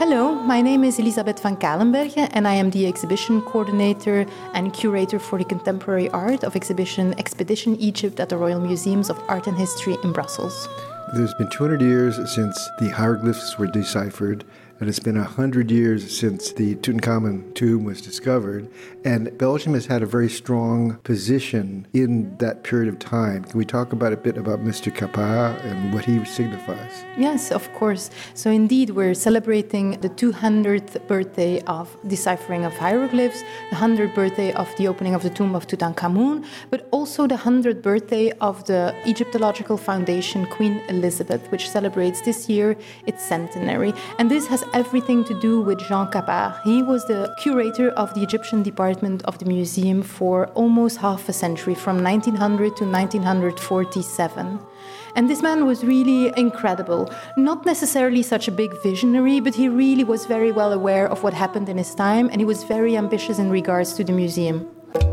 Hello, my name is Elisabeth van Kalenbergen and I am the exhibition coordinator and curator for the contemporary art of exhibition Expedition Egypt at the Royal Museums of Art and History in Brussels. There's been 200 years since the hieroglyphs were deciphered, and it's been 100 years since the Tutankhamun tomb was discovered, and Belgium has had a very strong position in that period of time. Can we talk about a bit about Mr. Kappar and what he signifies? Yes, of course. So indeed, we're celebrating the 200th birthday of deciphering of hieroglyphs, the 100th birthday of the opening of the tomb of Tutankhamun, but also the 100th birthday of the Egyptological Foundation Queen Elizabeth, which celebrates this year its centenary. And this has everything to do with Jean Kappar. He was the curator of the Egyptian department of the museum for almost half a century, from 1900 to 1947. And this man was really incredible. Not necessarily such a big visionary, but he really was very well aware of what happened in his time, and he was very ambitious in regards to the museum.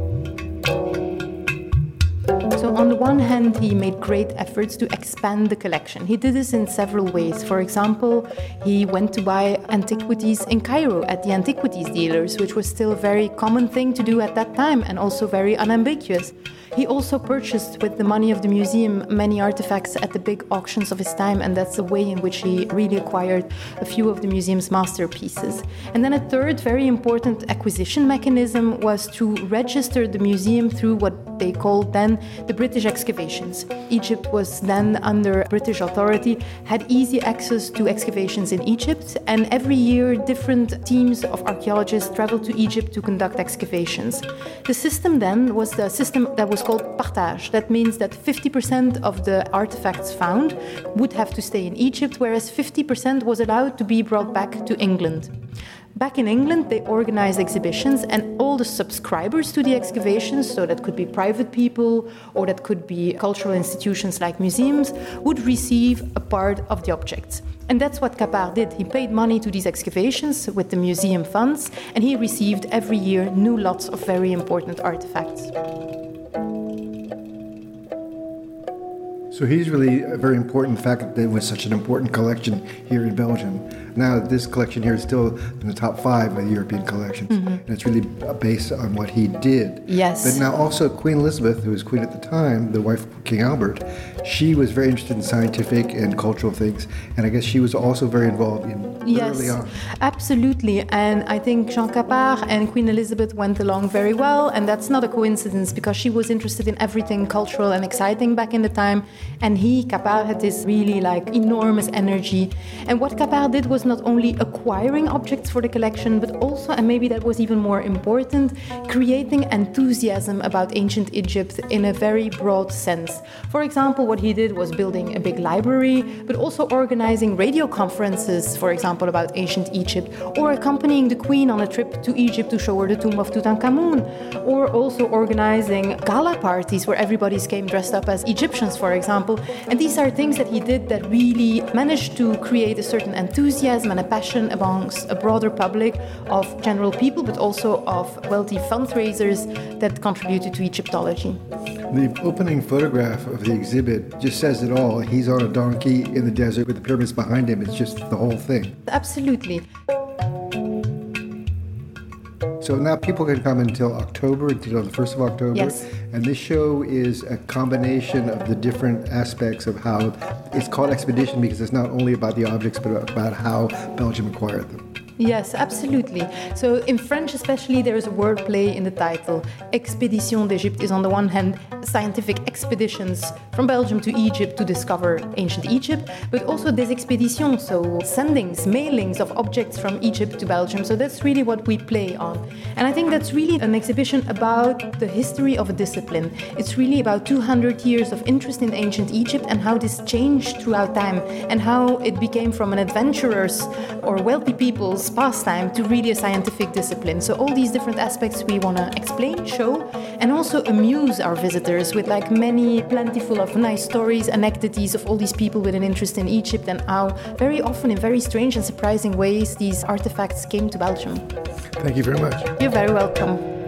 So on the one hand, he made great efforts to expand the collection. He did this in several ways. For example, he went to buy antiquities in Cairo at the antiquities dealers, which was still a very common thing to do at that time and also very unambiguous. He also purchased with the money of the museum many artifacts at the big auctions of his time, and that's the way in which he really acquired a few of the museum's masterpieces. And then a third very important acquisition mechanism was to register the museum through what they called then the British excavations. Egypt was then under British authority, had easy access to excavations in Egypt, and every year different teams of archaeologists traveled to Egypt to conduct excavations. The system then was the system that was called partage. That means that 50% of the artifacts found would have to stay in Egypt, whereas 50% was allowed to be brought back to England. Back in England, they organized exhibitions, and all the subscribers to the excavations, so that could be private people or that could be cultural institutions like museums, would receive a part of the objects. And that's what Kappar did. He paid money to these excavations with the museum funds, and he received every year new lots of very important artifacts. So he's really a very important fact that there was such an important collection here in Belgium. Now this collection here is still in the top 5 of the European collections, and it's really based on what he did. Yes. But now also Queen Elizabeth, who was queen at the time, the wife of King Albert, she was very interested in scientific and cultural things, and I guess she was also very involved in early on. Yes, absolutely. And I think Jean Kappar and Queen Elizabeth went along very well, and that's not a coincidence because she was interested in everything cultural and exciting back in the time, and Kappar had this really enormous energy. And what Kappar did was not only acquiring objects for the collection, but also, and maybe that was even more important, creating enthusiasm about ancient Egypt in a very broad sense. For example, what he did was building a big library, but also organizing radio conferences, for example, about ancient Egypt, or accompanying the Queen on a trip to Egypt to show her the tomb of Tutankhamun, or also organizing gala parties where everybody came dressed up as Egyptians, for example. And these are things that he did that really managed to create a certain enthusiasm and a passion amongst a broader public of general people, but also of wealthy fundraisers that contributed to Egyptology. The opening photograph of the exhibit just says it all. He's on a donkey in the desert with the pyramids behind him. It's just the whole thing. Absolutely. So now people can come until October, until the 1st of October. Yes. And this show is a combination of the different aspects of how it's called Expedition because it's not only about the objects, but about how Belgium acquired them. Yes, absolutely. So in French especially, there is a wordplay in the title. Expédition d'Égypte is on the one hand scientific expeditions from Belgium to Egypt to discover ancient Egypt, but also des expéditions, so sendings, mailings of objects from Egypt to Belgium. So that's really what we play on. And I think that's really an exhibition about the history of a discipline. It's really about 200 years of interest in ancient Egypt and how this changed throughout time and how it became from an adventurer's or wealthy people's pastime to really a scientific discipline. So all these different aspects we want to explain, show, and also amuse our visitors with many plentiful of nice stories, anecdotes of all these people with an interest in Egypt and how very often in very strange and surprising ways these artifacts came to Belgium. Thank you very much. You're very welcome.